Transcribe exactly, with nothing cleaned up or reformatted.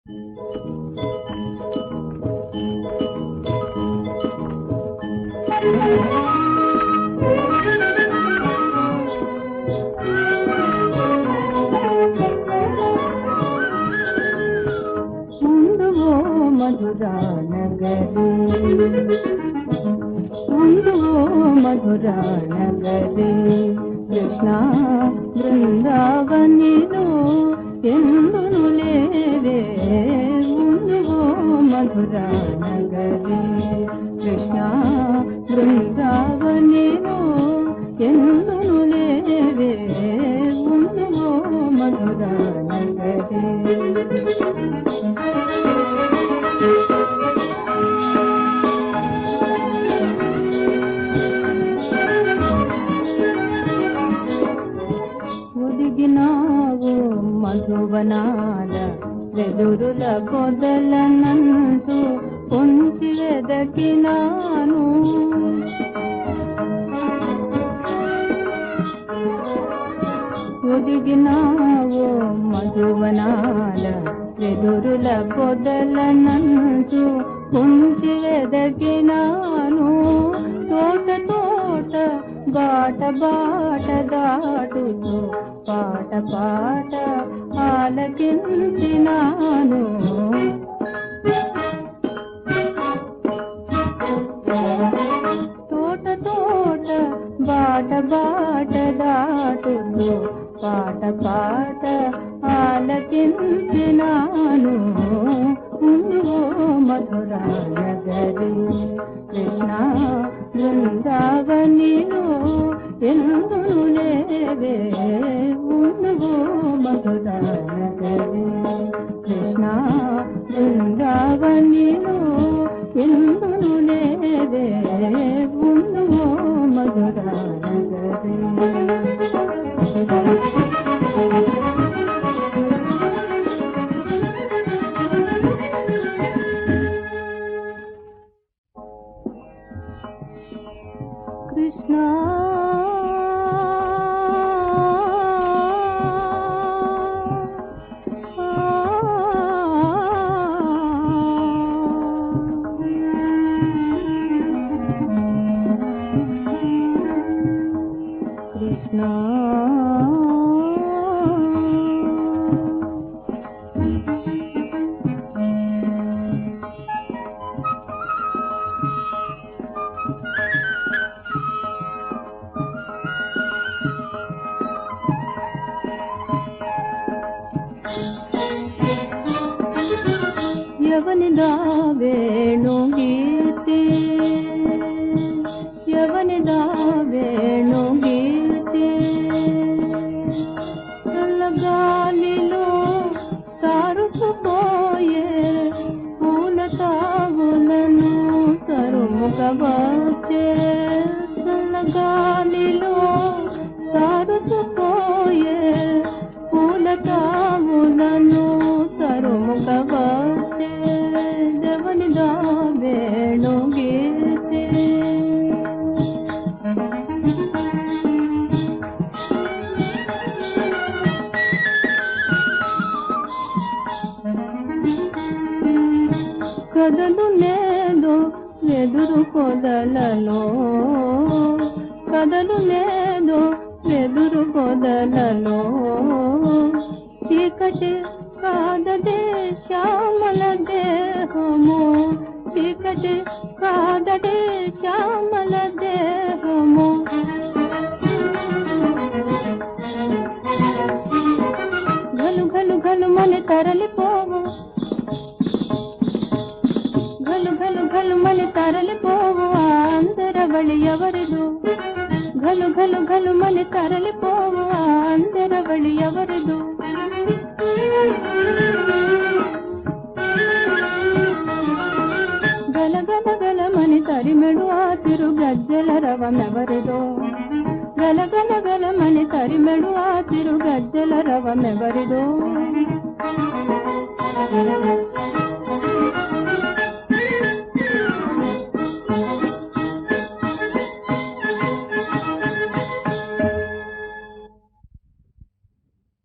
మధురా నగరే ఉందో మధురా నగరే కృష్ణ బృందావనిలో ఎందును లేవే ఉందో మధురా నగరే కృష్ణ బృందావనిలో ఎందును లేవే ఉందో మధురా నగరే ఒదిగినావు మధువనాల వెదురుల కొదలనంటూ పొంచి వెదకినాను ఒదిగినావు మధువనాల వెదురుల కొదలనంటూ పొంచి వెదకినాను తోట తోట బాట బాట దాటుతూ పాట పాట ఆలకించినాను తోట తోట బాట బాట దాటుతూ పాట పాట ఆలకించినాను ఉందో మధురా నగరి కృష్ణ బృందావనిలో ఎందును లేవే ఉందో మధురా నగరి కృష్ణ బృందావనిలో ఎందును లేవే ఉందో మధురా నగరి కృష్ణ కృష్ణ యవనిదా వేణు గీతి యవనిదా వేణు గీతి చల్లగాలిలో సారుకుపోయే పూల తావులను తరుముగవచ్చే చల్లగాలిలో సారుకుపోయే పూల తావులను తరుముగవచ్చే జవనిదా వేణు గీతి కదలు లేదు వెదురు పొదలలో కదలు లేదు వెదురు పొదలలో చీకటి కాదదే శ్యామల దేహము చీకటి కాదదే శ్యామల దేహము గలు గలు గలు మని తరలిపోవు గలు గలు గలు మని తరలిపోవు అందరవళి ఎవరిదు గలు గలు గలు మని తరలిపోవు అందరవళి ఎవరిదు గల గల గల మని తరిమెడు ఆ తిరు గజ్జల రవమెవరిదో గల గల గల మని తరిమెడు ఆ తిరు గజ్జల రవమెవరిదో